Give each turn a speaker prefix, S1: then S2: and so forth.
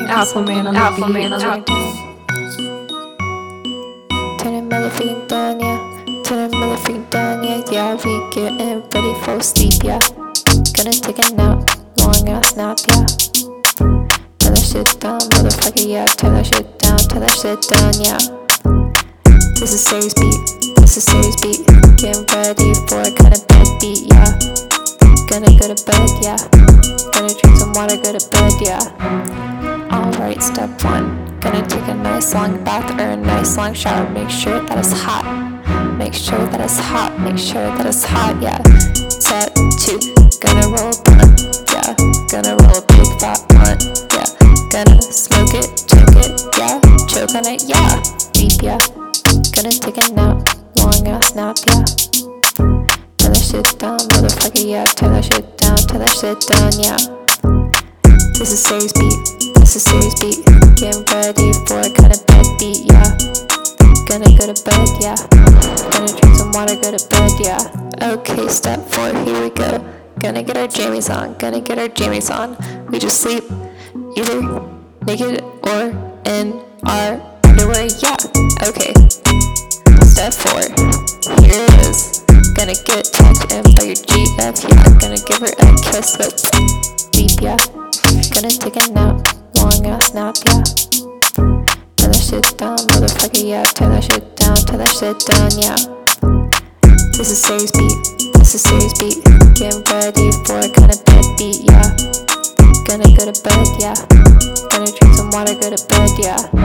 S1: Aquaman on the beat.
S2: Turn it motherfucking down, yeah. Turn it motherfucking down, yeah. Yeah, we getting ready for sleep, yeah. Gonna take a nap, long ass nap, yeah. Turn that shit down, motherfucker, yeah. Turn that shit down, yeah. This is serious beat. Getting ready for a kinda bad beat, yeah. Gonna go to bed, yeah. Gonna drink some water, go to bed, yeah. Alright, step one. Gonna take a nice long bath or a nice long shower. Make sure that it's hot. Make sure that it's hot, yeah. Step two. Gonna roll a blunt, yeah. Gonna roll a big fat blunt, yeah. Gonna smoke it, choke it, yeah. Choke on it, yeah. Deep, yeah. Gonna take a nap, long ass nap, yeah. Turn that shit down, motherfucker, yeah. Turn that shit down, yeah. This is serious beat. Getting ready for a kinda bad beat, yeah. Gonna go to bed, yeah. Gonna drink some water, go to bed, yeah. Okay, step 4, here we go. Gonna get our jammies on. We just sleep either naked or in our underwear, yeah. Okay. Step 4, here it is. Gonna get tucked in by your GF, yeah. Gonna give her a kiss with deep, yeah. Gonna take a nap, long ass nap, yeah. Turn that shit down, motherfucker, yeah. Turn that shit down, yeah. This is serious beat. Getting ready for a kinda bad beat, yeah. Gonna go to bed, yeah. Gonna drink some water, go to bed, yeah.